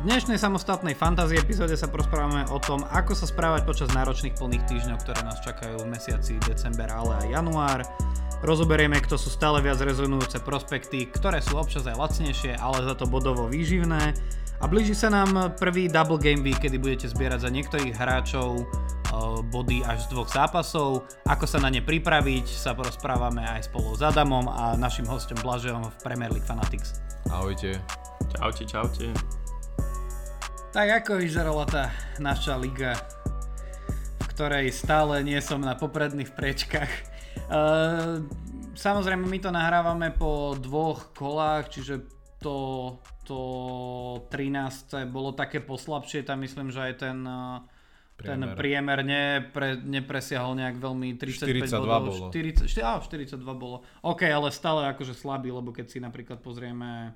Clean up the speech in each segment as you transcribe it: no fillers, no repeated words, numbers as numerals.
dnešnej samostatnej fantasy epizóde sa porozprávame o tom, ako sa správať počas náročných plných týždňov, ktoré nás čakajú v mesiaci december, ale aj január. Rozoberieme, kto sú stále viac rezonujúce prospekty, ktoré sú občas aj lacnejšie, ale za to bodovo výživné. A blíži sa nám prvý double game week, kedy budete zbierať za niektorých hráčov body až z 2 zápasov. Ako sa na ne pripraviť, sa porozprávame aj spolu s Adamom a našim hostom Blažejom v Premier League Fanatics. Ahojte. Čaute. Tak ako vyzerala tá naša liga, v ktorej stále nie som na popredných priečkách. Samozrejme my to nahrávame po 2 kolách, čiže to 13. bolo také poslabšie, tam myslím, že aj ten priemer nepresiahol nejak veľmi 35 bodov. 42 bolo. OK, ale stále akože slabý, lebo keď si napríklad pozrieme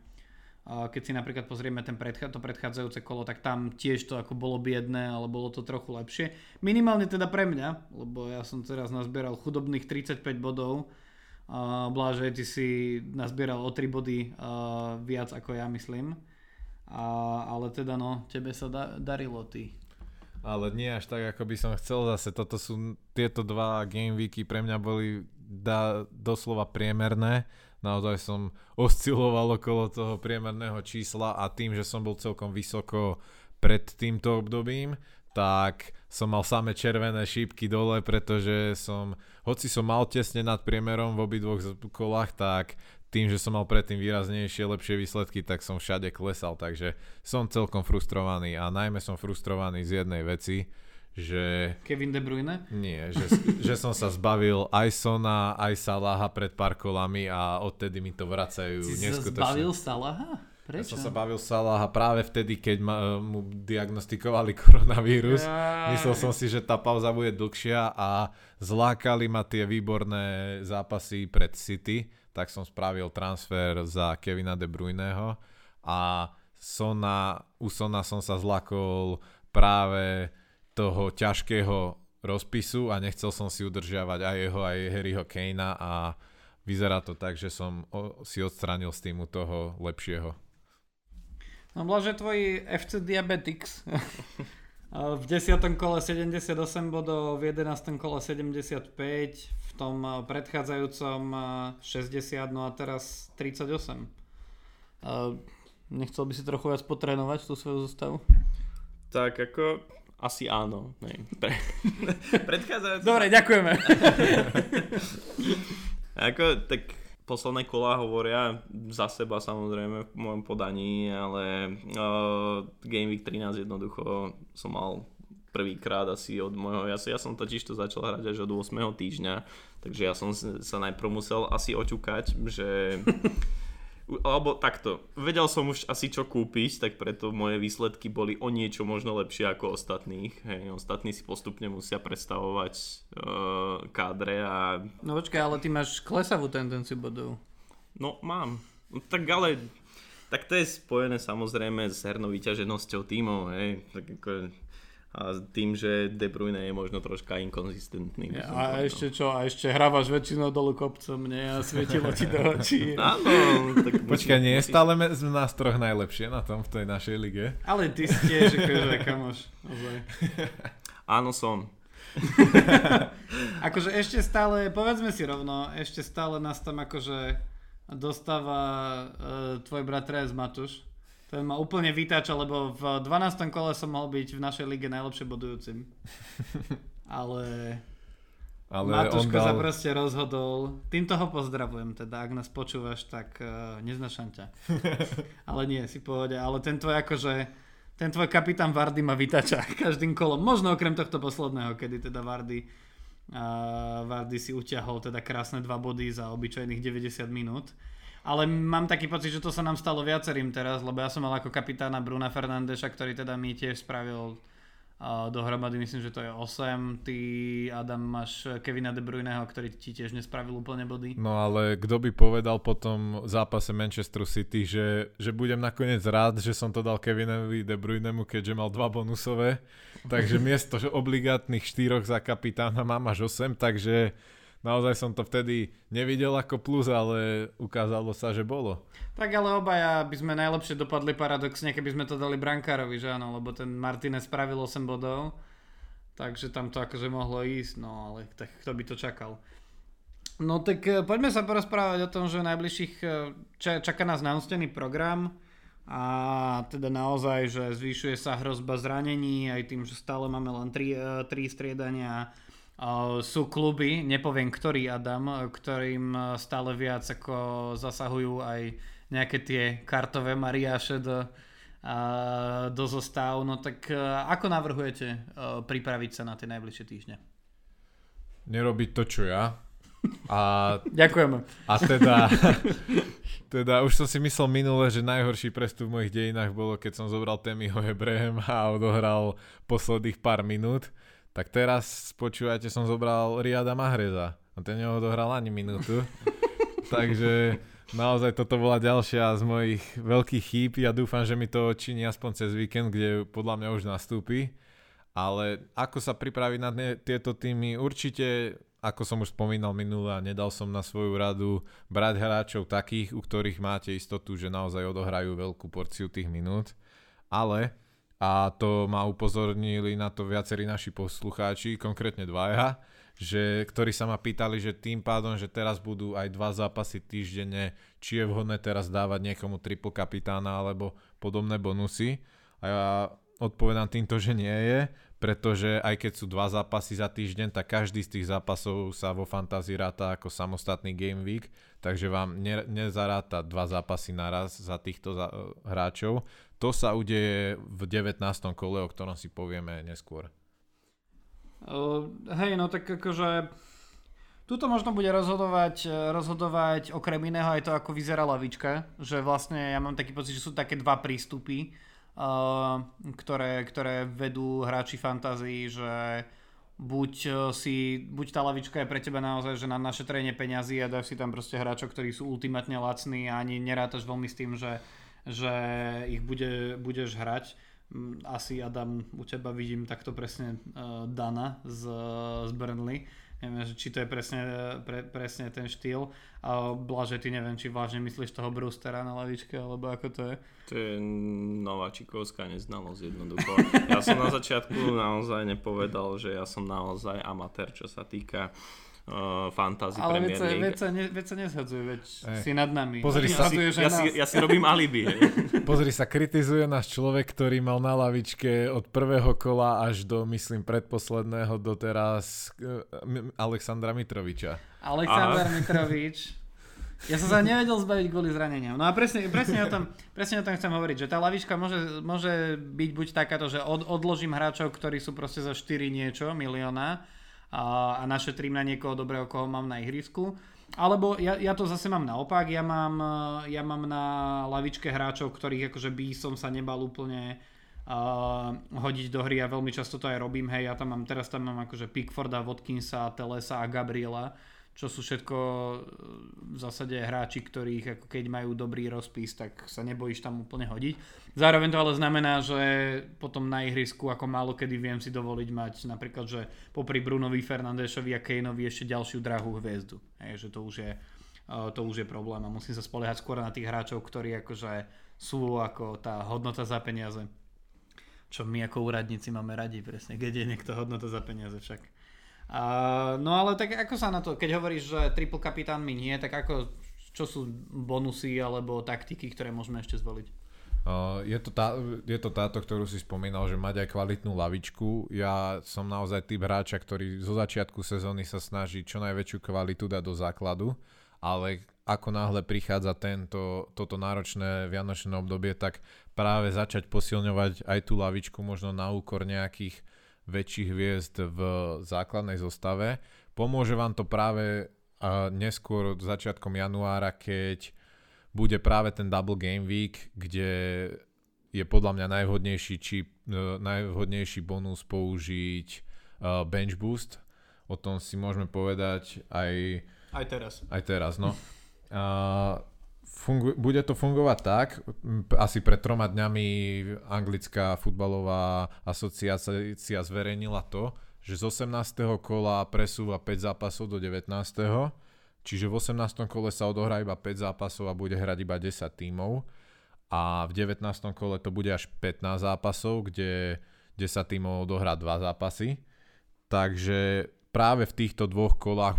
to predchádzajúce kolo, tak tam tiež to ako bolo biedné, ale bolo to trochu lepšie. Minimálne teda pre mňa, lebo ja som teraz nazbieral chudobných 35 bodov. Blažej, ty si nazbieral o 3 body viac ako ja, myslím. Ale teda no, tebe sa darilo, ty. Ale nie až tak, ako by som chcel. Zase tieto 2 game weeky pre mňa boli doslova priemerné. Naozaj som osciloval okolo toho priemerného čísla a tým, že som bol celkom vysoko pred týmto obdobím, tak som mal samé červené šípky dole, pretože hoci som mal tesne nad priemerom v obidvoch kolách, tak tým, že som mal predtým výraznejšie, lepšie výsledky, tak som všade klesal, takže som celkom frustrovaný a najmä som frustrovaný z jednej veci, že... Kevin De Bruyne? Nie, že som sa zbavil aj Sona, aj Salaha pred pár kolami a odtedy mi to vracajú neskutočne. Si sa zbavil Salaha? Prečo? Ja som sa bavil Salaha práve vtedy, keď mu diagnostikovali koronavírus. Myslel som si, že tá pauza bude dlhšia a zlákali ma tie výborné zápasy pred City, tak som spravil transfer za Kevina De Bruyneho a u Sona som sa zlakol práve toho ťažkého rozpisu a nechcel som si udržiavať aj jeho, aj Harryho Kanea a vyzerá to tak, že som si odstránil z týmu toho lepšieho. No Blaže, tvoj FC Diabetics v 10. kole 78 bodov, v 11. kole 75, v tom predchádzajúcom 60, no a teraz 38. Nechcel by si trochu viac potrénovať tú svoju zostavu? Tak ako asi áno. Predchádzajúce... Dobre, ďakujeme. Tak posledné kolá hovoria za seba samozrejme v mojom podaní, ale Game Week 13 jednoducho som mal prvýkrát asi od môjho... Ja som totiž to začal hrať až od 8. týždňa, takže ja som sa najprv musel asi oťukať, že... Alebo takto, vedel som už asi čo kúpiť, tak preto moje výsledky boli o niečo možno lepšie ako ostatných. Hej, ostatní si postupne musia predstavovať kádre a... No počkaj, ale ty máš klesavú tendenciu bodov. No mám, tak to je spojené samozrejme s hernou vyťaženosťou tímov, hej, tak ako... A tým, že De Bruyne je možno troška inkonzistentný. A ešte čo? A ešte hrávaš väčšinou dolu kopcom, nie? A svietilo ti do očí. Áno. Počkaj, nie je stále z nás troch najlepšie na tom v tej našej lige? Ale ty si tiež akože kamoš. Áno, som. Akože ešte stále, povedzme si rovno, ešte stále nás tam akože dostáva tvoj bratrej Matúš. Ten ma úplne vytáča, lebo v 12. kole som mohol byť v našej lige najlepšie bodujúcim. Ale Matúško sa proste rozhodol. Týmto ho pozdravujem, teda ak nás počúvaš, tak neznašam ťa. Ale nie, si pohode. Ale ten tvoj kapitán Vardy ma vytáča každým kolom. Možno okrem tohto posledného, kedy teda Vardy si utiahol teda krásne 2 body za obyčajných 90 minút. Ale mám taký pocit, že to sa nám stalo viacerým teraz, lebo ja som mal ako kapitána Bruna Fernandeša, ktorý teda mi tiež spravil dohromady, myslím, že to je 8. Ty, Adam, máš Kevina De Bruyneho, ktorý ti tiež nespravil úplne body. No ale kto by povedal po tom zápase Manchester City, že budem nakoniec rád, že som to dal Kevinovi De Bruynemu, keďže mal 2 bonusové. Takže miesto obligátnych 4 za kapitána mám až 8, takže naozaj som to vtedy nevidel ako plus, ale ukázalo sa, že bolo. Tak ale obaja by sme najlepšie dopadli paradoxne, keby sme to dali brankárovi, že áno, lebo ten Martinez spravil 8 bodov, takže tam to akože mohlo ísť, no ale tak kto by to čakal. No tak poďme sa porozprávať o tom, že najbližších čaká nás nahustený program a teda naozaj, že zvyšuje sa hrozba zranení aj tým, že stále máme len 3 striedania. Sú kluby, nepoviem ktorý Adam, ktorým stále viac ako zasahujú aj nejaké tie kartové mariáše do zostav. No tak ako navrhujete pripraviť sa na tie najbližšie týždne? Nerobiť to, čo ja. Ďakujeme. A teda už som si myslel minule, že najhorší prestup v mojich dejinách bolo, keď som zobral Tammyho Abrahama a odohral posledných pár minút. Tak teraz, počúvajte, som zobral Riyada Mahreza a ten neodohral ani minútu. Takže naozaj toto bola ďalšia z mojich veľkých chýb. Ja dúfam, že mi to odčiní aspoň cez víkend, kde podľa mňa už nastúpi. Ale ako sa pripraviť na tieto týmy? Určite, ako som už spomínal minule a nedal som na svoju radu, brať hráčov takých, u ktorých máte istotu, že naozaj odohrajú veľkú porciu tých minút. Ale, a to ma upozornili na to viacerí naši poslucháči, konkrétne dvaja, ktorí sa ma pýtali, že tým pádom, že teraz budú aj 2 zápasy týždenne, či je vhodné teraz dávať niekomu triple kapitána alebo podobné bonusy. A ja odpovedám týmto, že nie je, pretože aj keď sú 2 zápasy za týždeň, tak každý z tých zápasov sa vo fantázii ráta ako samostatný game week, takže vám nezaráta 2 zápasy naraz za týchto hráčov. To sa udeje v 19. kole, o ktorom si povieme neskôr. Hej, no tak akože tuto možno bude rozhodovať okrem iného aj to, ako vyzerá lavička, že vlastne ja mám taký pocit, že sú také 2 prístupy, ktoré vedú hráči fantázii, že buď tá lavička je pre teba naozaj, že na našetrenie peňazí a dáš si tam proste hráčov, ktorí sú ultimátne lacní a ani nerátaš veľmi s tým, že ich budeš hrať. Asi Adam, u teba vidím takto presne Dana z Burnley. Neviem, či to je presne ten štýl. A Blaže, ty neviem, či vážne myslíš toho Brewstera na lavičke, alebo ako to je? To je nováčikovská neznalosť jednoducho. Ja som na začiatku naozaj nepovedal, že ja som naozaj amatér, čo sa týka fantasy Premier League. Ale veď sa nezhadzujú, veď si nad nami. Pozri sa, ja si robím alibi. Pozri sa, kritizuje nás človek, ktorý mal na lavičke od prvého kola až do, myslím, predposledného doteraz Alexandra Mitroviča. Mitrovič. Ja som sa nevedel zbaviť kvôli zraneniam. No a presne o tom chcem hovoriť, že tá lavička môže byť buď takáto, že odložím hráčov, ktorí sú proste za 4 niečo milióna a našetrím na niekoho dobrého, koho mám na ihrisku. Alebo ja to zase mám naopak, ja mám na lavičke hráčov, ktorých akože by som sa nebal úplne hodiť do hry a veľmi často to aj robím. Hej, teraz tam mám akože Pickforda, Watkinsa, Telesa a Gabriela, čo sú všetko v zásade hráči, ktorých ako keď majú dobrý rozpis, tak sa nebojíš tam úplne hodiť. Zároveň to ale znamená, že potom na ihrisku ako málo kedy viem si dovoliť mať napríklad, že popri Brunovi, Fernandešovi a Kaneovi ešte ďalšiu drahú hviezdu. Že to už je problém a musím sa spoliehať skôr na tých hráčov, ktorí akože sú ako tá hodnota za peniaze. Čo my ako úradníci máme radi presne, keď je niekto hodnota za peniaze však. No ale tak ako sa na to, keď hovoríš, že triple kapitánmi nie, tak čo sú bonusy alebo taktiky, ktoré môžeme ešte zvoliť? Je to táto, ktorú si spomínal, že mať aj kvalitnú lavičku. Ja som naozaj typ hráča, ktorý zo začiatku sezóny sa snaží čo najväčšiu kvalitu dať do základu, ale ako náhle prichádza toto náročné vianočné obdobie, tak práve začať posilňovať aj tú lavičku možno na úkor nejakých väčších hviezd v základnej zostave. Pomôže vám to práve neskôr začiatkom januára, keď bude práve ten double game week, kde je podľa mňa najvhodnejší bonus použiť bench boost. O tom si môžeme povedať aj teraz. No. Bude to fungovať tak, asi pred 3 dňami anglická futbalová asociácia zverejnila to, že z 18. kola presúva 5 zápasov do 19. Čiže v 18. kole sa odohrá iba 5 zápasov a bude hrať iba 10 tímov. A v 19. kole to bude až 15 zápasov, kde 10 tímov odohrá 2 zápasy. Takže práve v týchto dvoch kolách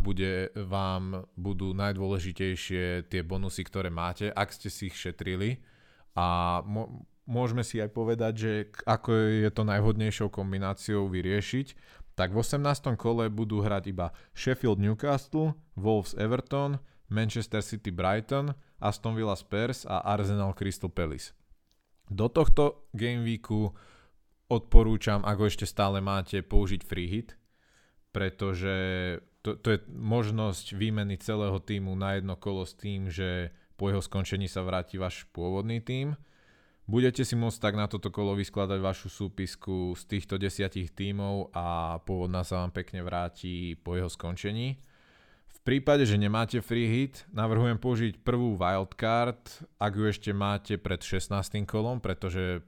budú najdôležitejšie tie bonusy, ktoré máte, ak ste si ich šetrili. A môžeme si aj povedať, že ako je to najvhodnejšou kombináciou vyriešiť. Tak v 18. kole budú hrať iba Sheffield Newcastle, Wolves Everton, Manchester City Brighton, Aston Villa Spurs a Arsenal Crystal Palace. Do tohto gameweeku odporúčam, ako ešte stále máte, použiť free hit, pretože to je možnosť výmeny celého tímu na jedno kolo s tým, že po jeho skončení sa vráti váš pôvodný tím. Budete si môcť tak na toto kolo vyskladať vašu súpisku z týchto 10 tímov a pôvodná sa vám pekne vráti po jeho skončení. V prípade, že nemáte free hit, navrhujem použiť prvú wildcard, ak ju ešte máte pred 16. kolom, pretože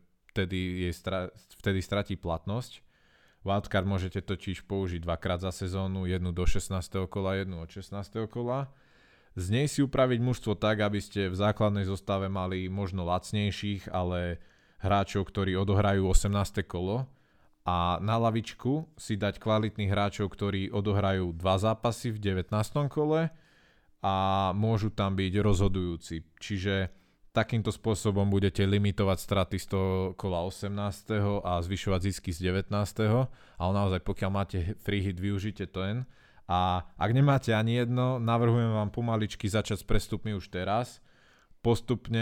vtedy stratí platnosť. Wildcard môžete totiž použiť dvakrát za sezónu, jednu do 16. kola, jednu od 16. kola. Z nej si upraviť mužstvo tak, aby ste v základnej zostave mali možno lacnejších, ale hráčov, ktorí odohrajú 18. kolo a na lavičku si dať kvalitných hráčov, ktorí odohrajú 2 zápasy v 19. kole a môžu tam byť rozhodujúci. Čiže takýmto spôsobom budete limitovať straty z toho kola 18. a zvyšovať zisky z 19. Ale naozaj, pokiaľ máte free hit, využite to jen. A ak nemáte ani jedno, navrhujem vám pomaličky začať s prestupmi už teraz. Postupne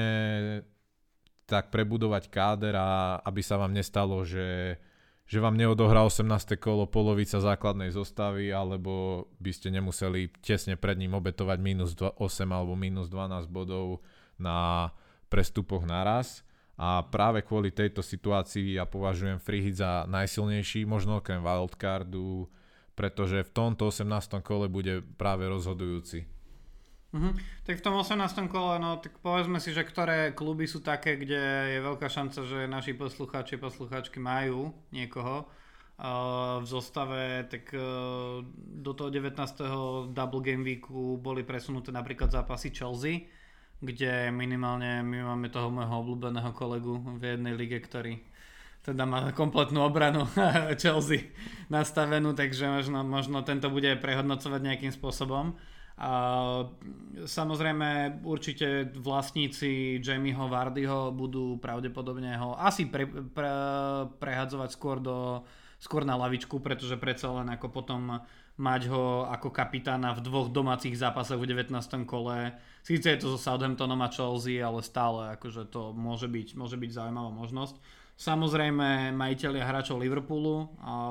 tak prebudovať káder a aby sa vám nestalo, že vám neodohrá 18. kolo polovica základnej zostavy, alebo by ste nemuseli tesne pred ním obetovať minus 8 alebo minus 12 bodov na prestupoch naraz. A práve kvôli tejto situácii ja považujem free hit za najsilnejší, možno okrem wildcardu, pretože v tomto 18. kole bude práve rozhodujúci. Tak v tom 18. kole, no tak povedzme si, že ktoré kluby sú také, kde je veľká šanca, že naši poslucháčky majú niekoho v zostave, tak do toho 19. double game weeku boli presunuté napríklad zápasy Chelsea, kde minimálne my máme toho môjho obľúbeného kolegu v jednej lige, ktorý teda má kompletnú obranu Chelsea nastavenú, takže možno tento bude prehodnocovať nejakým spôsobom. A samozrejme určite vlastníci Jamieho Vardyho budú pravdepodobne ho asi prehadzovať skôr na lavičku, pretože predsa len ako potom mať ho ako kapitána v 2 domácich zápasoch v 19. kole. Síce je to so Southamptonom a Chelsea, ale stále akože to môže byť zaujímavá možnosť. Samozrejme majitelia hráčov Liverpoolu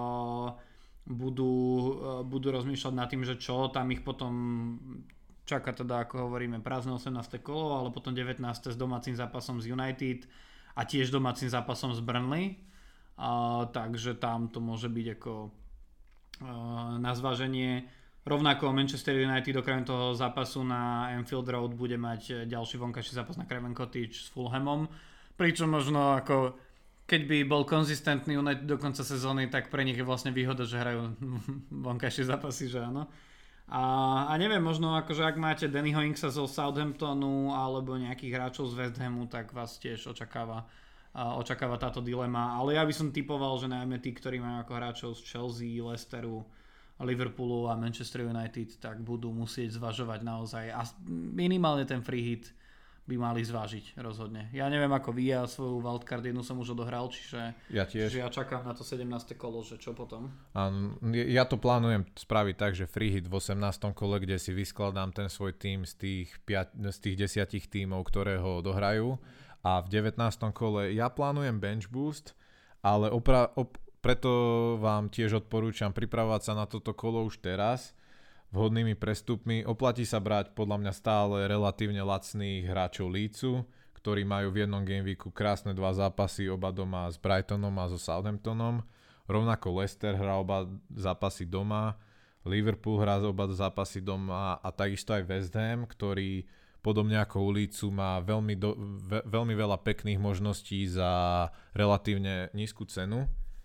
budú rozmýšľať nad tým, že čo tam ich potom čaká, teda ako hovoríme prázdne 18. kolo, ale potom 19. s domácim zápasom z United a tiež domácim zápasom z Burnley. Takže tam to môže byť ako na zváženie. Rovnako Manchester United okrem toho zápasu na Anfield Road bude mať ďalší vonkajší zápas na Craven Cottage s Fulhamom. Pričom možno ako keď by bol konzistentný United do konca sezóny, tak pre nich je vlastne výhoda, že hrajú vonkajšie zápasy, že áno. A neviem, možno akože ak máte Dannyho Inksa zo Southamptonu alebo nejakých hráčov z West Hamu, tak vás tiež očakáva táto dilema. Ale ja by som typoval, že najmä tí, ktorí majú ako hráčov z Chelsea, Leicesteru, Liverpoolu a Manchester United, tak budú musieť zvažovať naozaj. A minimálne ten free hit by mali zvážiť rozhodne. Ja neviem ako vy, ja svoju wildcard jednu som už odohral, čiže ja čakám na to 17. kolo, že čo potom. Ja to plánujem spraviť tak, že free hit v 18. kole, kde si vyskladám ten svoj tím z tých 10 tímov, ktoré ho odohrajú, a v 19. kole ja plánujem bench boost, ale preto vám tiež odporúčam pripravovať sa na toto kolo už teraz, vhodnými prestupmi. Oplatí sa brať podľa mňa stále relatívne lacných hráčov Leedsu, ktorí majú v jednom gameweeku krásne 2 zápasy, oba doma s Brightonom a so Southamptonom. Rovnako Leicester hrá oba zápasy doma, Liverpool hrá oba zápasy doma a takisto aj West Ham, ktorý podobne ako u Leedsu má veľmi veľa pekných možností za relatívne nízku cenu.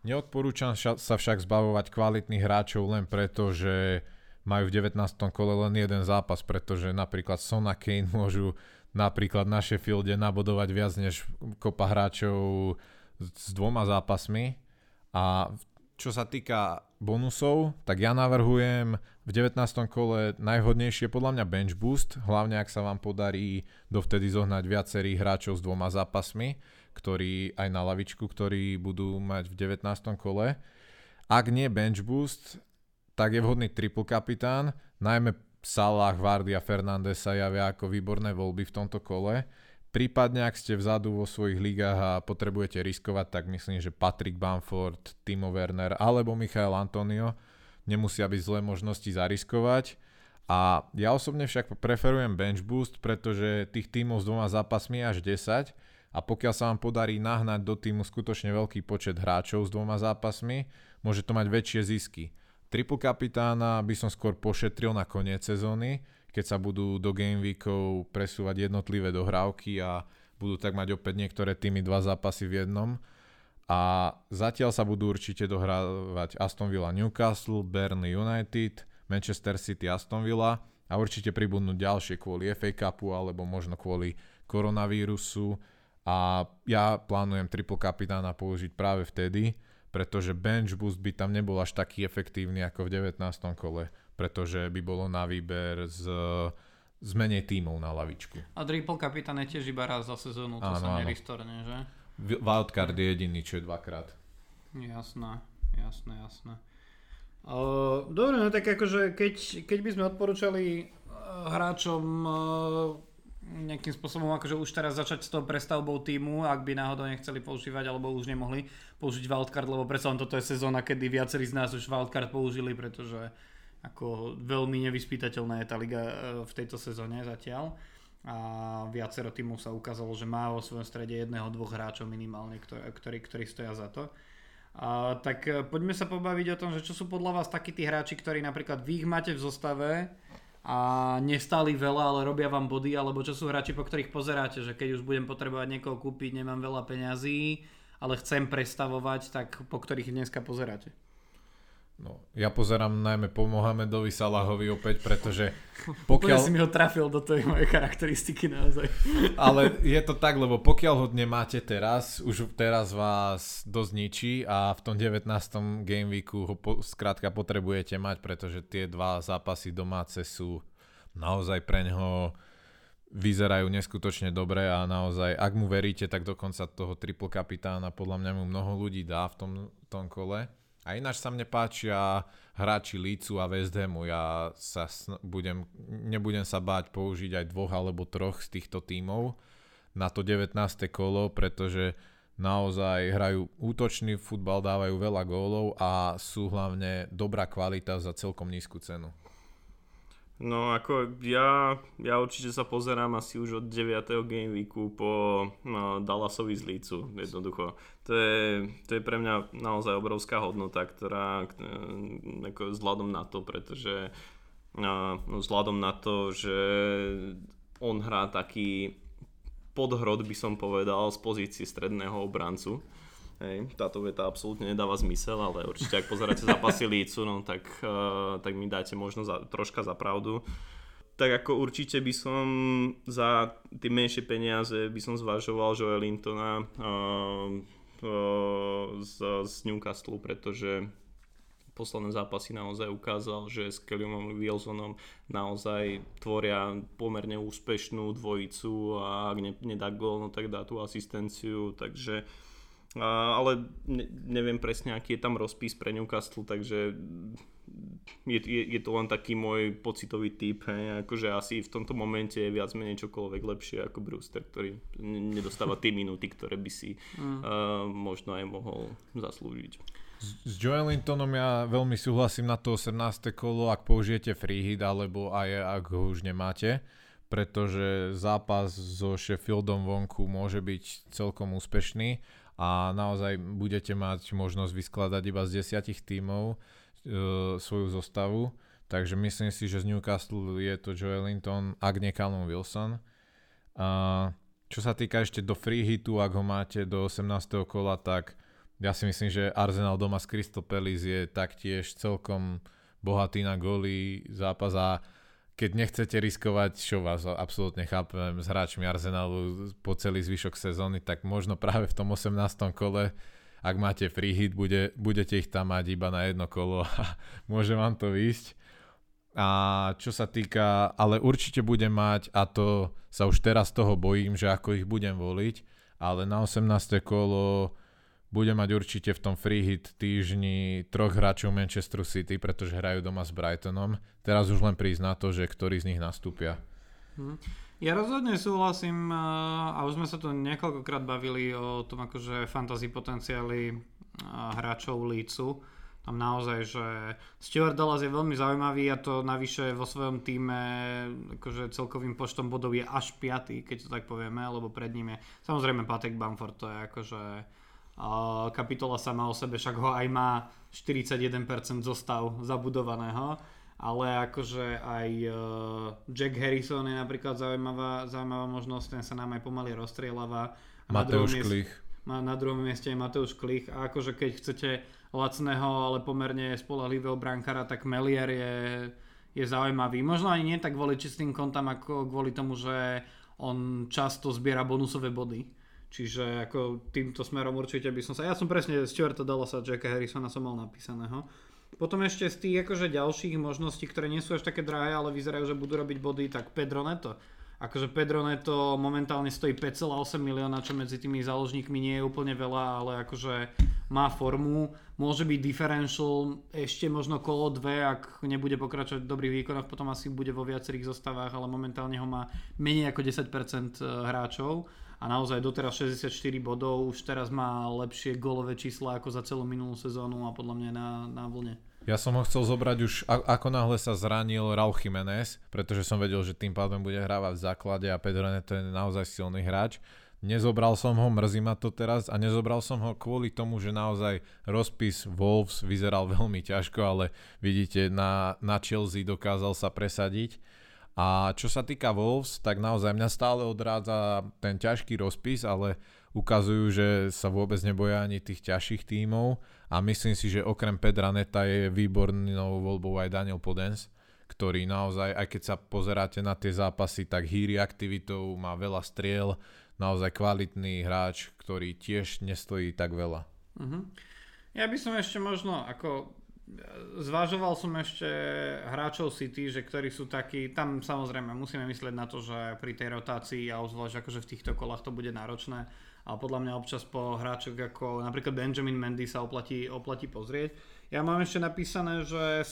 Neodporúčam sa však zbavovať kvalitných hráčov len preto, že majú v 19. kole len jeden zápas, pretože napríklad Son a Kane môžu napríklad na Sheffielde nabodovať viac než kopa hráčov s 2 zápasmi. A čo sa týka bonusov, tak ja navrhujem v 19. kole najhodnejšie podľa mňa bench boost, hlavne ak sa vám podarí dovtedy zohnať viacerých hráčov s 2 zápasmi, ktorí aj na lavičku, ktorí budú mať v 19. kole. Ak nie bench boost, tak je vhodný triple kapitán, najmä Salah, Vardy a Fernandes sa javia ako výborné voľby v tomto kole. Prípadne, ak ste vzadu vo svojich ligách a potrebujete riskovať, tak myslím, že Patrick Bamford, Timo Werner alebo Michail Antonio nemusia byť zlé možnosti zariskovať. A ja osobne však preferujem bench boost, pretože tých tímov s 2 zápasmi až 10 a pokiaľ sa vám podarí nahnať do tímu skutočne veľký počet hráčov s 2 zápasmi, môže to mať väčšie zisky. Triple kapitána by som skôr pošetril na koniec sezóny, keď sa budú do game weekov presúvať jednotlivé dohrávky a budú tak mať opäť niektoré týmy 2 zápasy v jednom. A zatiaľ sa budú určite dohrávať Aston Villa Newcastle, Burnley United, Manchester City Aston Villa a určite pribudnú ďalšie kvôli FA Cupu alebo možno kvôli koronavírusu. A ja plánujem triple kapitána použiť práve vtedy, pretože bench boost by tam nebol až taký efektívny ako v 19. kole, pretože by bolo na výber z menej tímov na lavičku. A triple kapitán je tiež iba raz za sezónu, to sa neristorne, že? Wildcard je jediný, čo je 2-krát. Jasné. Dobre, no tak akože keď by sme odporúčali hráčom nejakým spôsobom akože už teraz začať s tou prestavbou týmu, ak by náhodou nechceli používať alebo už nemohli použiť wildcard, lebo predsa len toto je sezóna, kedy viacerí z nás už wildcard použili, pretože ako veľmi nevyspytateľná je tá liga v tejto sezóne zatiaľ a viacero týmov sa ukázalo, že má vo svojom strede 1-2 hráčov minimálne, ktorí stoja za to. Tak poďme sa pobaviť o tom, že čo sú podľa vás takí tí hráči, ktorí napríklad vy ich máte v zostave a nestáli veľa, ale robia vám body, alebo čo sú hráči, po ktorých pozeráte, že keď už budem potrebovať niekoho kúpiť, nemám veľa peňazí, ale chcem prestavovať, tak po ktorých dneska pozeráte? No, ja pozerám najmä po Mohamedovi Salahovi opäť, pretože pokiaľ... si mi ho trafil do tej mojej charakteristiky naozaj. Ale je to tak, lebo pokiaľ ho nemáte teraz, už teraz vás dosť ničí a v tom 19. gameweeku ho skrátka potrebujete mať, pretože tie 2 zápasy domáce sú naozaj pre ňoho vyzerajú neskutočne dobre a naozaj, ak mu veríte, tak dokonca toho triple kapitána podľa mňa mu mnoho ľudí dá v tom kole. A ináč sa mne páčia hráči Leedsu a West Hamu. Ja sa nebudem sa báť použiť aj 2 alebo 3 z týchto tímov na to 19. kolo, pretože naozaj hrajú útočný futbal, dávajú veľa gólov a sú hlavne dobrá kvalita za celkom nízku cenu. No ako ja určite sa pozerám asi už od 9. gameweeku po Dallasovi z Leedsu, jednoducho. To je pre mňa naozaj obrovská hodnota, ktorá ako vzhľadom na to, pretože vzhľadom na to, že on hrá taký podhrod, by som povedal, z pozície stredného obrancu. Hej, táto veta absolútne nedáva zmysel, ale určite ak pozeráte zápasy Leedsu, no tak mi dáte možno troška za pravdu. Tak ako určite by som za tie menšie peniaze by som zvažoval Joelintona z Newcastle, pretože posledné zápasy naozaj ukázal, že s Callumom Wilsonom naozaj tvoria pomerne úspešnú dvojicu a ak nedá gól, no tak dá tú asistenciu, takže ale neviem presne, aký je tam rozpis pre Newcastle, takže je to len taký môj pocitový typ, hej, akože asi v tomto momente je viac menej čokoľvek lepšie ako Brewster, ktorý nedostáva tie minúty, ktoré by si možno aj mohol zaslúžiť. S Joelintonom ja veľmi súhlasím na to 18. kolo, ak použijete free hit, alebo aj ak ho už nemáte, pretože zápas so Sheffieldom vonku môže byť celkom úspešný a naozaj budete mať možnosť vyskladať iba z 10 tímov svoju zostavu, takže myslím si, že z Newcastle je to Joelinton, ak nie Callum Wilson. Čo sa týka ešte do free hitu, ak ho máte do 18. kola, tak Ja si myslím, že Arsenal doma s Crystal Palace je taktiež celkom bohatý na góly zápas a keď nechcete riskovať, čo vás absolútne chápem s hráčmi Arsenalu po celý zvyšok sezóny, tak možno práve v tom 18. kole, ak máte free hit, budete ich tam mať iba na jedno kolo a môže vám to výjsť. A čo sa týka, ale určite budem mať, a to sa už teraz toho bojím, že ako ich budem voliť, ale na 18. kolo budem mať určite v tom free hit týždni 3 hráčov Manchester City, pretože hrajú doma s Brightonom. Teraz už len prísť na to, že ktorí z nich nastúpia. Ja rozhodne súhlasím a už sme sa tu niekoľkokrát bavili o tom akože fantasy potenciáli hráčov Leedsu. Tam naozaj, že Stuart Dallas je veľmi zaujímavý a to navyše vo svojom týme akože celkovým počtom bodov je až 5, keď to tak povieme, lebo pred ním je samozrejme Patrick Bamford, to je akože kapitola sama o sebe, však ho aj má 41% zostav zabudovaného, ale akože aj Jack Harrison je napríklad zaujímavá možnosť, ten sa nám aj pomaly rozstrieľava. Mateusz Klich. Na druhom mieste je Mateusz Klich a akože keď chcete lacného, ale pomerne spoľahlivého brankára, tak Melier je zaujímavý. Možno ani nie tak kvôli čistým kontám, ako kvôli tomu, že on často zbiera bonusové body. Čiže ako týmto smerom určite by som sa... Ja som presne Stuarta Dallasa, Jacka Harrisona som mal napísaného. Potom ešte z tých akože ďalších možností, ktoré nie sú až také drahé, ale vyzerajú, že budú robiť body, tak Pedro Neto. Akože Pedro Neto momentálne stojí 5,8 milióna, čo medzi tými záložníkmi nie je úplne veľa, ale akože má formu. Môže byť differential ešte možno kolo 2, ak nebude pokračovať v dobrých výkonoch, potom asi bude vo viacerých zostavách, ale momentálne ho má menej ako 10% hráčov. A naozaj doteraz 64 bodov, už teraz má lepšie gólové čísla ako za celú minulú sezónu a podľa mňa na vlne. Ja som ho chcel zobrať už ako náhle sa zranil Raúl Jiménez, pretože som vedel, že tým pádom bude hrávať v základe a Pedro Neto je naozaj silný hráč. Nezobral som ho, mrzí ma to teraz a nezobral som ho kvôli tomu, že naozaj rozpis Wolves vyzeral veľmi ťažko, ale vidíte, na Chelsea dokázal sa presadiť. A čo sa týka Wolves, tak naozaj mňa stále odrádza ten ťažký rozpis, ale ukazujú, že sa vôbec neboja ani tých ťažších tímov a myslím si, že okrem Pedra Neta je výbornou voľbou aj Daniel Podence, ktorý naozaj, aj keď sa pozeráte na tie zápasy, tak hýri aktivitou, má veľa striel, naozaj kvalitný hráč, ktorý tiež nestojí tak veľa. Ja by som ešte možno zvažoval som ešte hráčov City, že ktorí sú takí, tam samozrejme musíme myslieť na to, že pri tej rotácii a zvlášť akože v týchto kolách to bude náročné, ale podľa mňa občas po hráčoch ako napríklad Benjamin Mendy sa oplatí pozrieť. Ja mám ešte napísané, že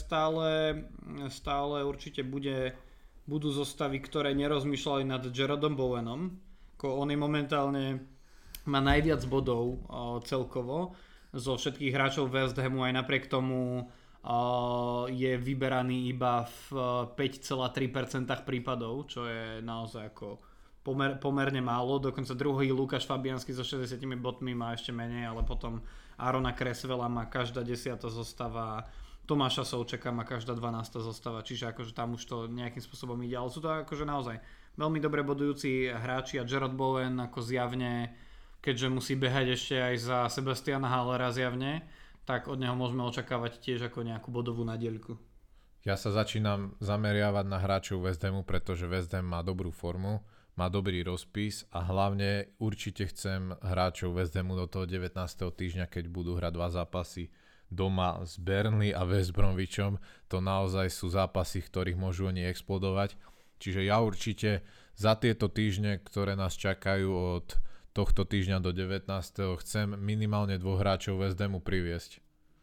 stále určite budú zostavy, ktoré nerozmýšľali nad Jarrodom Bowenom, ako on je momentálne má najviac bodov celkovo zo všetkých hráčov West Hamu, aj napriek tomu je vyberaný iba v 5,3% prípadov, čo je naozaj ako pomerne málo. Dokonca druhý Lukáš Fabiansky so 60 bodmi má ešte menej, ale potom Arona Creswella má každá 10. zostava, Tomáša Součeka má každá 12. zostava, čiže akože tam už to nejakým spôsobom ide, ale sú to akože naozaj veľmi dobre bodujúci hráči a Jarrod Bowen ako zjavne, keďže musí behať ešte aj za Sebastiana Hallera zjavne, tak od neho môžeme očakávať tiež ako nejakú bodovú nadielku. Ja sa začínam zameriavať na hráčov West Hamu, pretože West Ham má dobrú formu, má dobrý rozpis a hlavne určite chcem hráčov West Hamu do toho 19. týždňa, keď budú hrať 2 zápasy doma s Burnley a West Bromwichom. To naozaj sú zápasy, ktorých môžu oni explodovať. Čiže ja určite za tieto týždne, ktoré nás čakajú od tohto týždňa do 19. chcem minimálne 2 hráčov West Hamu priviesť.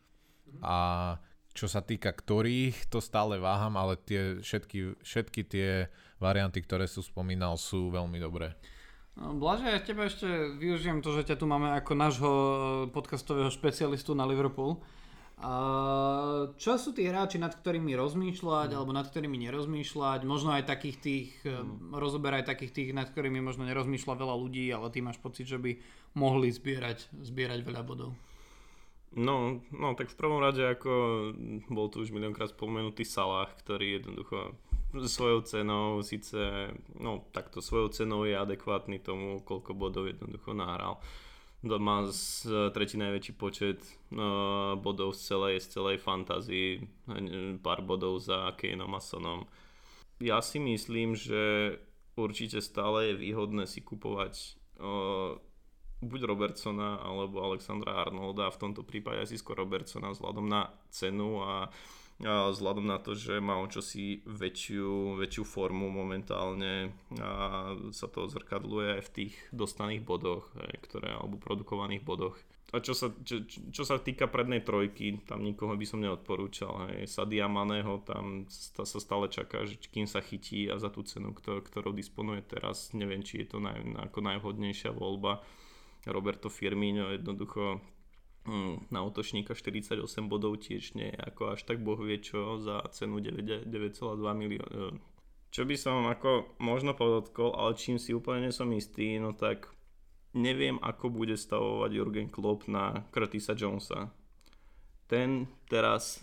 A čo sa týka ktorých, to stále váham, ale všetky tie varianty, ktoré sú spomínal, sú veľmi dobré. Blaže, ja teba ešte využijem to, že ťa tu máme ako nášho podcastového špecialistu na Liverpool. Čo sú tí hráči, nad ktorými rozmýšľať alebo nad ktorými nerozmýšľať? Možno aj takých tých, rozoberaj takých tých, nad ktorými možno nerozmýšľa veľa ľudí, ale ty máš pocit, že by mohli zbierať veľa bodov. No, tak v prvom rade, ako bol tu už miliónkrát spomenutý Salah, ktorý jednoducho svojou cenou, síce, takto svojou cenou je adekvátny tomu, koľko bodov jednoducho nahral. má tretí najväčší počet bodov z celej fantázii, pár bodov za Kaneom a Sonom. Ja si myslím, že určite stále je výhodné si kupovať buď Robertsona alebo Alexandra Arnolda, v tomto prípade asi skôr Robertsona vzhľadom na cenu a vzhľadom na to, že má o čosi väčšiu formu momentálne a sa to zrkadluje aj v tých dostaných bodoch, alebo produkovaných bodoch. A čo sa týka prednej trojky, tam nikoho by som neodporúčal. Sadia Maného, tam sa stále čaká, že kým sa chytí a za tú cenu, ktorou disponuje teraz, neviem, či je to ako najvhodnejšia voľba. Roberto Firmino jednoducho na útočníka 48 bodov tiež nie je ako až tak boh vie čo za cenu 9,2 milióna. Čo by som ako možno podotkol, ale čím si úplne nesom istý, no tak neviem ako bude stavovať Jurgen Klopp na Curtisa Jonesa. Ten teraz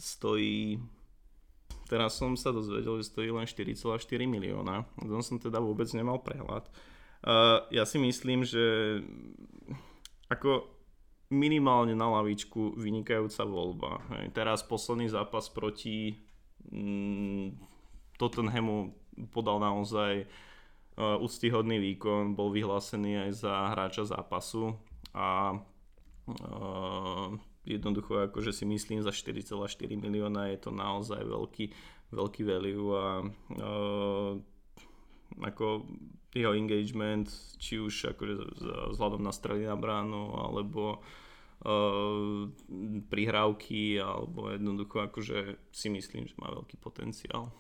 som sa dozvedel, že stojí len 4,4 milióna. O tom som teda vôbec nemal prehľad. Ja si myslím, že ako minimálne na lavičku vynikajúca voľba. Teraz posledný zápas proti Tottenhamu podal naozaj úctyhodný výkon, bol vyhlásený aj za hráča zápasu a jednoducho akože si myslím za 4,4 milióna je to naozaj veľký value a ako jeho engagement, či už akože vzhľadom na strely na bránu, alebo prihrávky, alebo jednoducho akože si myslím, že má veľký potenciál.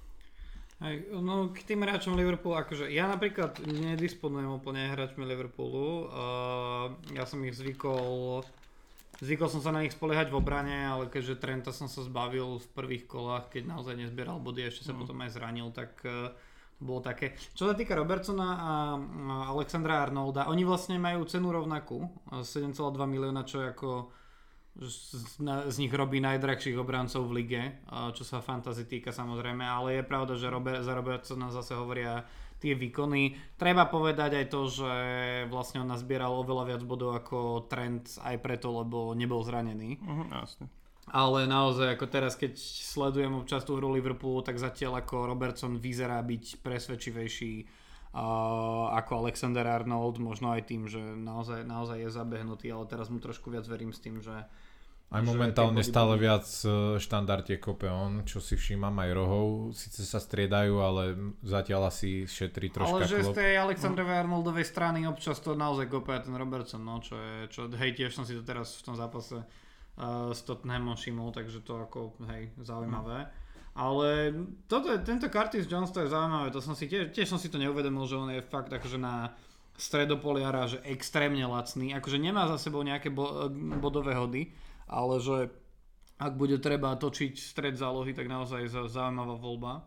No k tým hráčom Liverpoolu, akože ja napríklad nedisponujem úplne hráčmi Liverpoolu, ja som ich zvykol som sa na nich spoliehať v obrane, ale keďže Trenta som sa zbavil v prvých kolách, keď naozaj nezbieral body a ešte sa potom aj zranil, tak bolo také. Čo sa týka Robertsona a Alexandra Arnolda, oni vlastne majú cenu rovnakú, 7,2 milióna, čo je ako z nich robí najdrahších obrancov v lige, čo sa fantasy týka samozrejme, ale je pravda, že za Robertsona zase hovoria tie výkony. Treba povedať aj to, že vlastne on nazbieral oveľa viac bodov ako Trent aj preto, lebo nebol zranený. Jasne. Ale naozaj ako teraz, keď sledujem občas tú hru Liverpoolu, tak zatiaľ ako Robertson vyzerá byť presvedčivejší ako Alexander Arnold, možno aj tým, že naozaj je zabehnutý, ale teraz mu trošku viac verím s tým, že aj momentálne stále viac štandardne kope on, čo si všímam aj rohov, síce sa striedajú, ale zatiaľ asi šetrí troška Klopp. Ale že z tej Alexandrovej Arnoldovej strany občas to naozaj kope aj ten Robertson, no, čo tiež som si to teraz v tom zápase s Tottenhamom všimol, takže to ako, zaujímavé. Ale tento Curtis Jones to je zaujímavé, to som si tiež som si to neuvedomil, že on je fakt akože na stredopoliara, že extrémne lacný, akože nemá za sebou nejaké bodové hody, ale že ak bude treba točiť stred zálohy, tak naozaj zaujímavá voľba.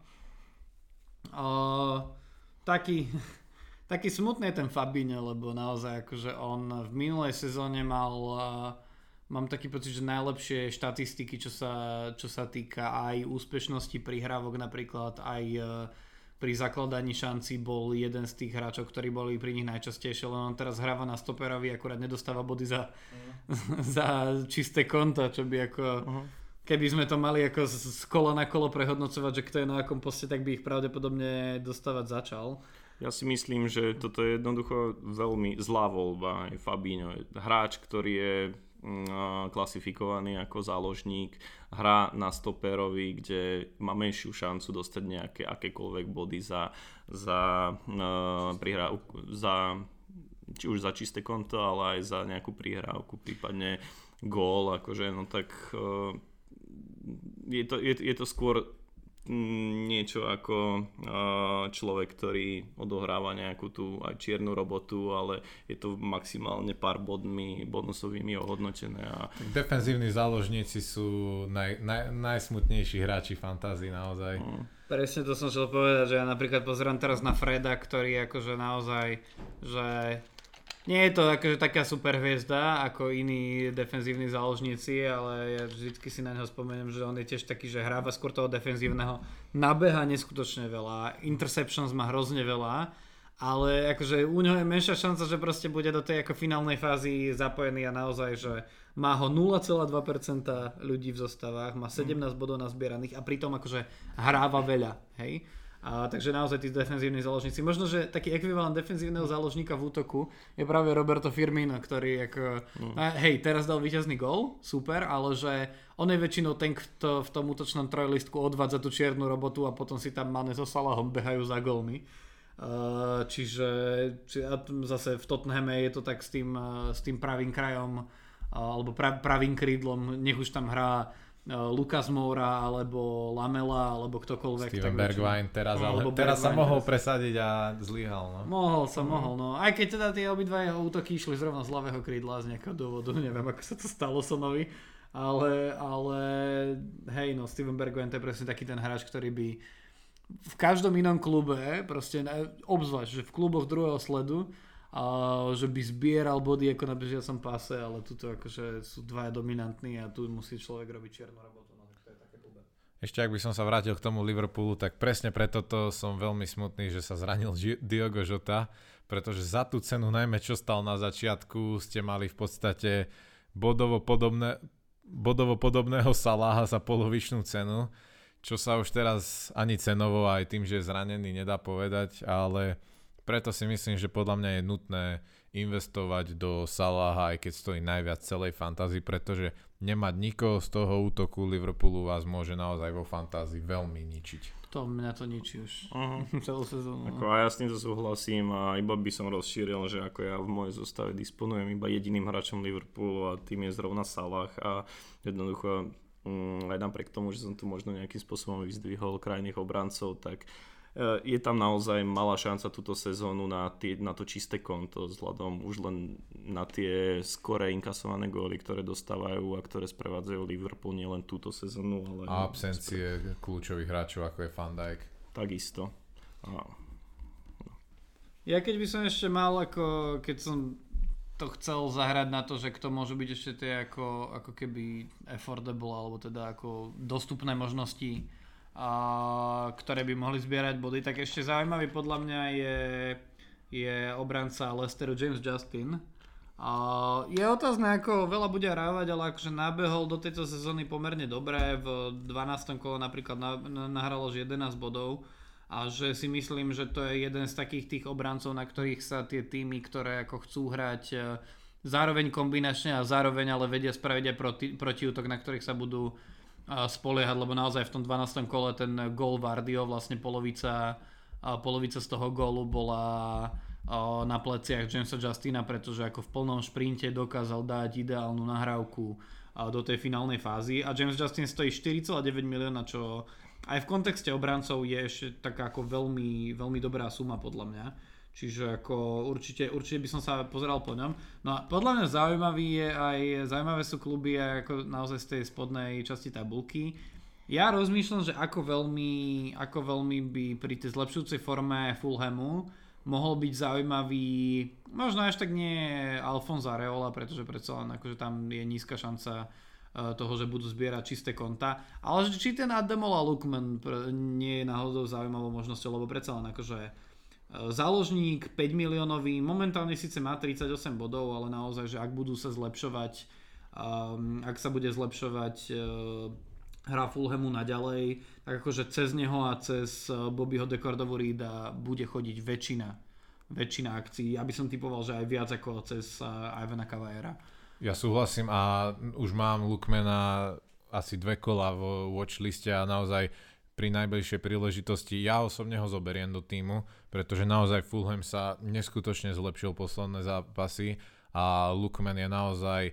Taký smutný je ten Fabinho, lebo naozaj akože on v minulej sezóne mám taký pocit, že najlepšie štatistiky, čo sa týka aj úspešnosti prihrávok napríklad, aj pri zakladaní šanci bol jeden z tých hráčov, ktorí boli pri nich najčastejšie, len on teraz hráva na stoperovi, akurát nedostáva body za čisté konta, čo by ako keby sme to mali ako z kola na kolo prehodnocovať, že kto je na akom poste, tak by ich pravdepodobne dostávať začal. Ja si myslím, že toto je jednoducho veľmi zlá voľba. Fabinho je hráč, ktorý je klasifikovaný ako záložník, hrá na stoperovi, kde má menšiu šancu dostať nejaké akékoľvek body za prihrávku, či už za čisté konto, ale aj za nejakú prihrávku, prípadne gól, akože, no tak je to skôr niečo ako človek, ktorý odohráva nejakú tú aj čiernu robotu, ale je to maximálne pár bodmi bonusovými ohodnotené. Defenzívni záložníci sú najsmutnejší hráči fantázii naozaj. Presne to som chcel povedať, že ja napríklad pozerám teraz na Freda, ktorý akože naozaj, že nie je to akože taká super hviezda ako iní defenzívni záložníci, ale ja vždycky si na neho spomeniem, že on je tiež taký, že hráva skôr toho defenzívneho, nabeha neskutočne veľa, interceptions má hrozne veľa ale akože u neho je menšia šanca, že proste bude do tej ako finálnej fázy zapojený a naozaj, že má ho 0,2% ľudí v zostavách, má 17 bodov nazbieraných a pritom akože hráva veľa, hej. Takže naozaj tí defenzívni záložníci. Možno, že taký ekvivalent defenzívneho záložníka v útoku je práve Roberto Firmino, ktorý hej, teraz dal víťazný gól, super, ale že on je väčšinou ten, kto v tom útočnom trojlistku odvádza tú čiernu robotu a potom si tam Mane so Salahom behajú za gólmi. Čiže zase v Tottenhame je to tak s tým pravým krajom alebo pravým krídlom, nech už tam hrá Lucas Moura alebo Lamela alebo ktokoľvek. Steven Bergwijn teraz sa mohol presadiť a zlyhal. No. Mohol. No. Aj keď teda tie obidva jeho útoky išli zrovna z ľavého krídla z nejakého dôvodu, neviem ako sa to stalo Sonovi, ale hej, no Steven Bergwijn to je presne taký ten hráč, ktorý by v každom inom klube, proste obzvlášť, že v kluboch druhého sledu, že by zbieral body ako na bežiacom páse, ale tuto akože sú dvaja dominantní a tu musí človek robiť čiernu robotu. No, to je také blbé. Ešte ak by som sa vrátil k tomu Liverpoolu, tak presne preto som veľmi smutný, že sa zranil Diogo Jota, pretože za tú cenu, najmä čo stal na začiatku, ste mali v podstate bodovo podobného Salaha za polovičnú cenu, čo sa už teraz ani cenovo aj tým, že je zranený, nedá povedať, ale preto si myslím, že podľa mňa je nutné investovať do Salaha, aj keď stojí najviac celej fantázii, pretože nemať nikoho z toho útoku Liverpoolu vás môže naozaj vo fantázii veľmi ničiť. To mňa to ničí už celú sezónu. Ako a ja s týmto súhlasím a iba by som rozšíril, že ako ja v mojej zostave disponujem iba jediným hráčom Liverpoolu a tým je zrovna Salah a jednoducho aj napriek tomu, že som tu možno nejakým spôsobom vyzdvihol krajných obrancov, tak je tam naozaj malá šanca túto sezónu na to čisté konto vzhľadom už len na tie skore inkasované góly, ktoré dostávajú a ktoré sprevádzajú Liverpool nielen túto sezónu, ale a absencie kľúčových hráčov ako je Van Dijk. Takisto. Ja keď by som ešte mal, ako keď som to chcel zahrať na to, že kto môže byť ešte tie ako keby affordable alebo teda ako dostupné možnosti, ktoré by mohli zbierať body, tak ešte zaujímavý podľa mňa je obranca Leicesteru James Justin. Je otázne, ako veľa bude hrávať, ale akože nabehol do tejto sezóny pomerne dobre, v 12. kole napríklad nahralo 11 bodov a že si myslím, že to je jeden z takých tých obrancov, na ktorých sa tie týmy, ktoré ako chcú hrať zároveň kombinačne a zároveň ale vedia spraviť aj protiútok, na ktorých sa budú spoliehať, lebo naozaj v tom 12. kole ten gól Vardyho, vlastne polovica z toho gólu bola na pleciach Jamesa Justina, pretože ako v plnom šprinte dokázal dať ideálnu nahrávku do tej finálnej fázy a James Justin stojí 4,9 milióna, čo aj v kontexte obrancov je ešte taká ako veľmi, veľmi dobrá suma podľa mňa. Čiže ako určite by som sa pozeral po ňom. No a podľa mňa zaujímavé sú kluby aj ako naozaj z tej spodnej časti tabulky. Ja rozmýšľam, že ako veľmi by pri tej zlepšujúcej forme Fulhamu mohol byť zaujímavý, možno až tak nie Alfonso Areola, pretože predsa len akože tam je nízka šanca toho, že budú zbierať čisté konta, ale či ten Ademola Lookman nie je náhodou zaujímavou možnosťou, lebo predsa len akože záložník 5 miliónový, momentálne síce má 38 bodov, ale naozaj, že ak budú sa zlepšovať, ak sa bude zlepšovať hra Fulhamu naďalej, tak akože cez neho a cez Bobbyho Decordovú Reeda bude chodiť väčšina akcií. Ja by som typoval, že aj viac ako cez Ivana Cavallera. Ja súhlasím a už mám Lookmana asi 2 kola v watchliste a naozaj pri najbližšej príležitosti ja osobne ho zoberiem do týmu, pretože naozaj Fulham sa neskutočne zlepšil posledné zápasy a Lookman je naozaj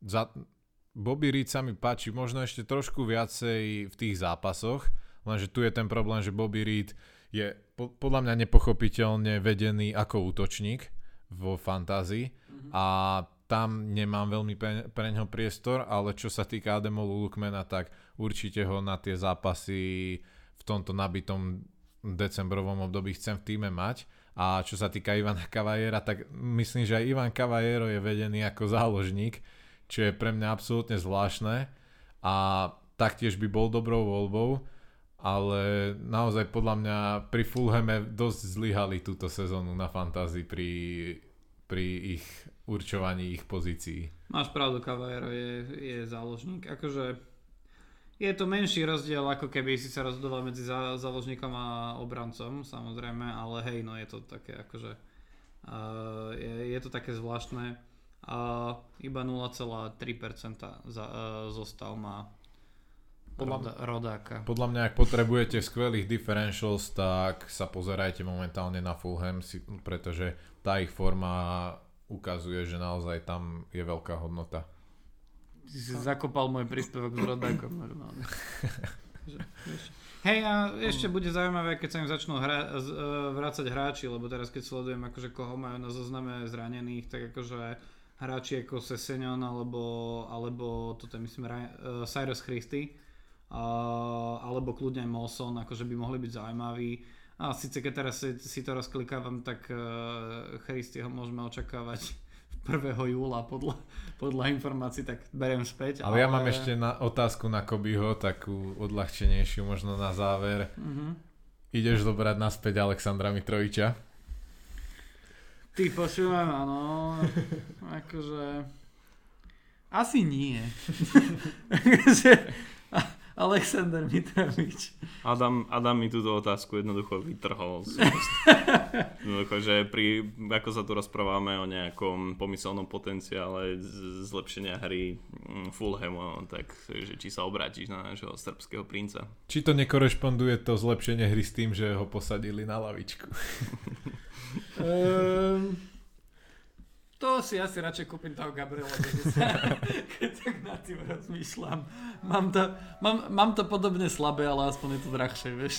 Bobby Reed sa mi páči možno ešte trošku viacej v tých zápasoch, lenže tu je ten problém, že Bobby Reed je podľa mňa nepochopiteľne vedený ako útočník vo fantázii a tam nemám veľmi pre ňoho priestor, ale čo sa týka Ademolu Lookmana, tak určite ho na tie zápasy v tomto nabitom decembrovom období chcem v týme mať. A čo sa týka Ivana Cavallera, tak myslím, že aj Ivan Cavallero je vedený ako záložník, čo je pre mňa absolútne zvláštne a taktiež by bol dobrou voľbou. ale naozaj podľa mňa pri Fulhame dosť zlyhali túto sezónu na fantasy pri ich určovaní ich pozícií. Máš pravdu, Caballero je záložník. Akože je to menší rozdiel, ako keby si sa rozhodoval medzi záložníkom a obrancom, samozrejme, ale hej, no je to také akože je to také zvláštne. Iba 0,3% zostav má rodáka. Podľa mňa, ak potrebujete skvelých differentials, tak sa pozerajte momentálne na Fulham, pretože tá ich forma ukazuje, že naozaj tam je veľká hodnota. Ty si zakopal môj príspevok s rodákom normálne. Hej, a ešte bude zaujímavé, keď sa im začnú vrácať hráči, lebo teraz keď sledujem, akože koho majú na zozname zranených, tak akože hráči ako Sessegnon alebo toto myslím Cyrus Christie, alebo kľudne Mawson, akože by mohli byť zaujímaví. A síce keď teraz si to rozklikávam, tak Christieho môžeme očakávať 1. júla podľa informácií, tak beriem späť. Ale ja mám ešte otázku na Kobeho, takú odľahčenejšiu možno na záver. Ideš zobrať naspäť Alexandra Mitroviča? Ty počúvam, áno. Akože asi nie. Alexander Mitrovič. Adam mi túto otázku jednoducho vytrhol. Jednoducho, že ako sa tu rozprávame o nejakom pomyselnom potenciále zlepšenia hry Fulhamu, tak že či sa obrátiš na nášho srbského princa. Či to nekorešponduje to zlepšenie hry s tým, že ho posadili na lavičku? To si asi radšej kúpim toho Gabriela, keď tak nad tým rozmýšľam. Mám to podobne slabé, ale aspoň je to drahšie, vieš.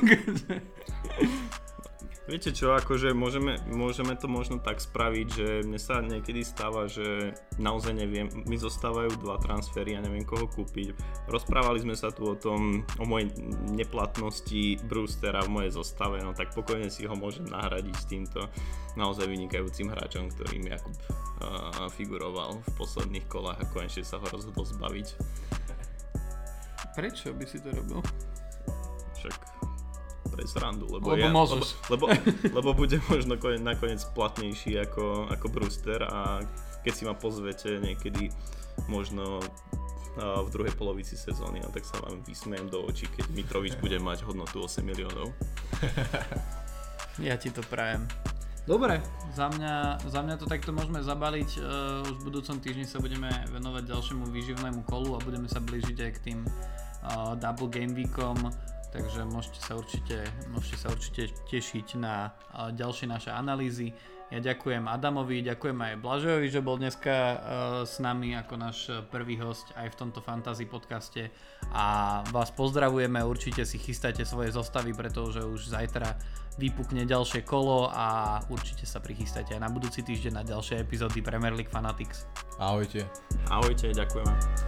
Viete čo, akože môžeme to možno tak spraviť, že mne sa niekedy stáva, že naozaj neviem, mi zostávajú 2 transfery a neviem koho kúpiť. Rozprávali sme sa tu o mojej neplatnosti Brewstera v mojej zostave, no tak pokojne si ho môžem nahradiť s týmto naozaj vynikajúcim hráčom, ktorým Jakub figuroval v posledných kolách a konečne sa ho rozhodol zbaviť. Prečo by si to robil? Však pre srandu, lebo bude možno nakoniec platnejší ako Brewster a keď si ma pozvete niekedy možno v druhej polovici sezóny, tak sa vám vysmejem do očí, keď Mitrovič bude mať hodnotu 8 miliónov. Ja ti to prajem. Dobre, za mňa to takto môžeme zabaliť. Už v budúcom týždni sa budeme venovať ďalšiemu výživnému kolu a budeme sa blížiť aj k tým double game weekom. Takže môžete sa určite tešiť na ďalšie naše analýzy. Ja ďakujem Adamovi, ďakujem aj Blažovi, že bol dneska s nami ako náš prvý host aj v tomto fantasy podcaste a vás pozdravujeme, určite si chystajte svoje zostavy, pretože už zajtra vypukne ďalšie kolo a určite sa prichystajte aj na budúci týždeň na ďalšie epizódy Premier League Fanatics. Ahojte. Ahojte, ďakujeme.